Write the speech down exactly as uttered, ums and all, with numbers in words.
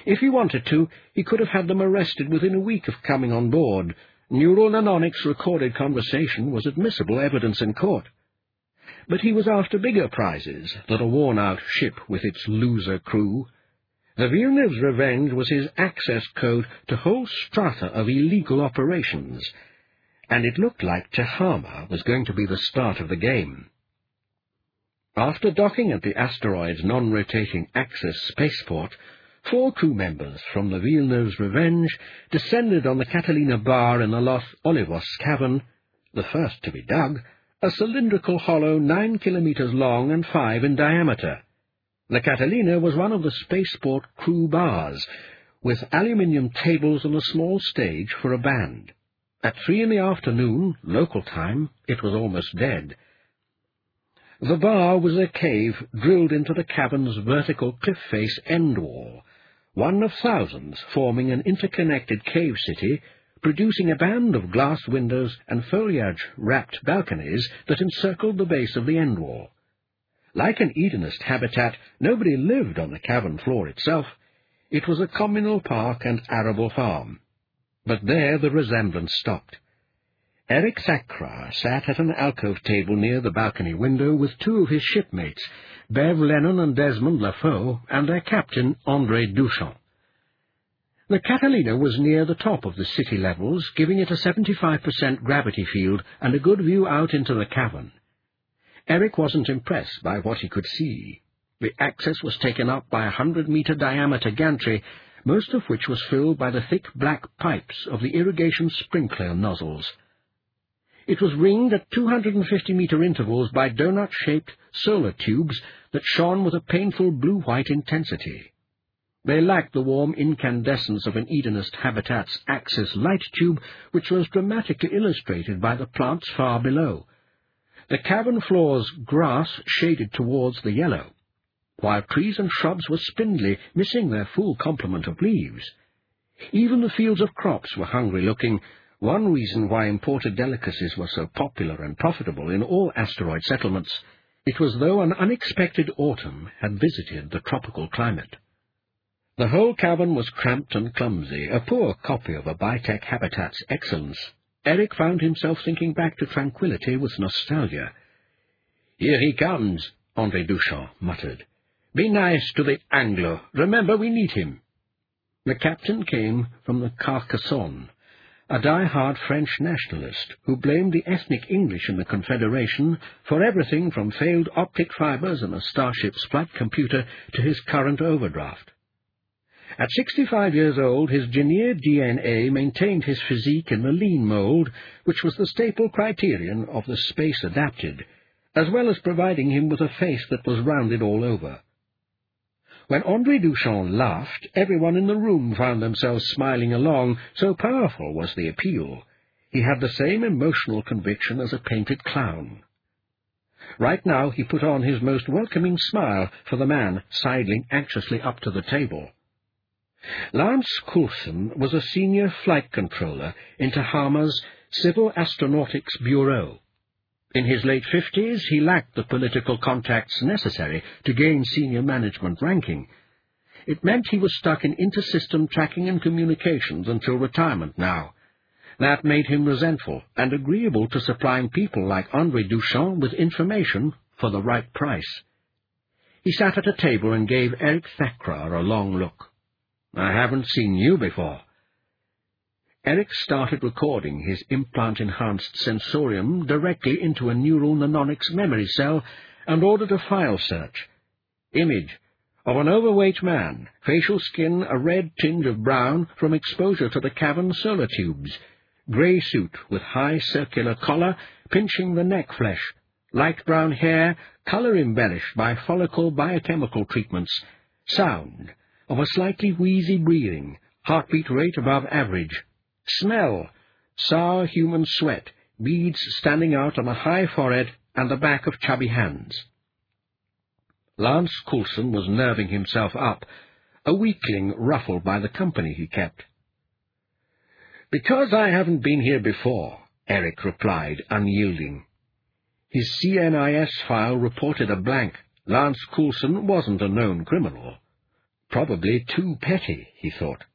If he wanted to, he could have had them arrested within a week of coming on board. Neural Nanonics' recorded conversation was admissible evidence in court. But he was after bigger prizes than a worn-out ship with its loser crew. The Villeneuve's Revenge was his access code to whole strata of illegal operations, and it looked like Tehama was going to be the start of the game. After docking at the asteroid's non-rotating Axis spaceport, four crew members from the Villeneuve's Revenge descended on the Catalina bar in the Los Olivos cavern, the first to be dug, a cylindrical hollow nine kilometers long and five in diameter. The Catalina was one of the spaceport crew bars, with aluminium tables and a small stage for a band. At three in the afternoon, local time, it was almost dead. The bar was a cave drilled into the cavern's vertical cliff-face end wall, one of thousands forming an interconnected cave city, producing a band of glass windows and foliage-wrapped balconies that encircled the base of the end wall. Like an Edenist habitat, nobody lived on the cavern floor itself. It was a communal park and arable farm. But there the resemblance stopped. Eric Thakrar sat at an alcove table near the balcony window with two of his shipmates, Bev Lennon and Desmond Lafaux, and their captain, André Duchamp. The Catalina was near the top of the city levels, giving it a seventy-five percent gravity field and a good view out into the cavern. Eric wasn't impressed by what he could see. The axis was taken up by a hundred-metre diameter gantry, most of which was filled by the thick black pipes of the irrigation sprinkler nozzles. It was ringed at two hundred fifty metre intervals by donut-shaped solar tubes that shone with a painful blue-white intensity. They lacked the warm incandescence of an Edenist habitat's axis light tube, which was dramatically illustrated by the plants far below. The cavern floor's grass shaded towards the yellow, while trees and shrubs were spindly, missing their full complement of leaves. Even the fields of crops were hungry-looking, one reason why imported delicacies were so popular and profitable in all asteroid settlements. It was though an unexpected autumn had visited the tropical climate. The whole cavern was cramped and clumsy, a poor copy of a Bitech habitat's excellence. Eric found himself thinking back to tranquility with nostalgia. "Here he comes," André Duchamp muttered. "Be nice to the Anglo. Remember, we need him." The captain came from the Carcassonne, a die-hard French nationalist who blamed the ethnic English in the Confederation for everything from failed optic fibres and a starship's flight computer to his current overdraft. At sixty-five years old, his Genir D N A maintained his physique in the lean mould, which was the staple criterion of the space adapted, as well as providing him with a face that was rounded all over. When André Duchamp laughed, everyone in the room found themselves smiling along, so powerful was the appeal. He had the same emotional conviction as a painted clown. Right now he put on his most welcoming smile for the man sidling anxiously up to the table. Lance Coulson was a senior flight controller in Tehama's Civil Astronautics Bureau. In his late fifties, he lacked the political contacts necessary to gain senior management ranking. It meant he was stuck in inter-system tracking and communications until retirement now. That made him resentful and agreeable to supplying people like André Duchamp with information for the right price. He sat at a table and gave Eric Thakrar a long look. "I haven't seen you before." Eric started recording his implant-enhanced sensorium directly into a neural nanonics memory cell and ordered a file search. Image of an overweight man, facial skin a red tinge of brown from exposure to the cavern solar tubes, grey suit with high circular collar pinching the neck flesh, light brown hair, colour embellished by follicle biochemical treatments, sound of a slightly wheezy breathing, heartbeat rate above average. Smell, sour human sweat, beads standing out on a high forehead and the back of chubby hands. Lance Coulson was nerving himself up, a weakling ruffled by the company he kept. "Because I haven't been here before," Eric replied, unyielding. His C N I S file reported a blank. Lance Coulson wasn't a known criminal. Probably too petty, he thought.